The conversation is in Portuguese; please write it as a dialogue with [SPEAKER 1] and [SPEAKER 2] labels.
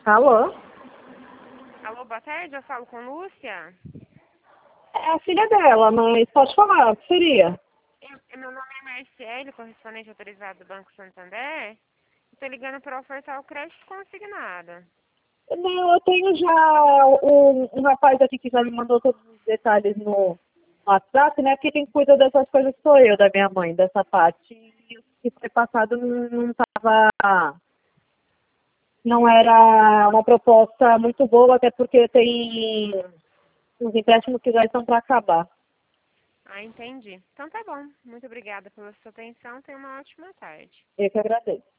[SPEAKER 1] Alô?
[SPEAKER 2] Alô, boa tarde, eu falo com Lúcia.
[SPEAKER 1] É a filha dela, mas pode falar, o que seria?
[SPEAKER 2] Meu nome é Marcele, correspondente autorizado do Banco Santander. Estou ligando para ofertar o crédito consignado.
[SPEAKER 1] Não, eu tenho já um rapaz aqui que já me mandou todos os detalhes no WhatsApp, né? Porque quem cuida dessas coisas sou eu, da minha mãe, dessa parte. E o que foi passado não estava. Não era uma proposta muito boa, até porque tem os empréstimos que já estão para acabar.
[SPEAKER 2] Ah, entendi. Então tá bom. Muito obrigada pela sua atenção. Tenha uma ótima tarde.
[SPEAKER 1] Eu que agradeço.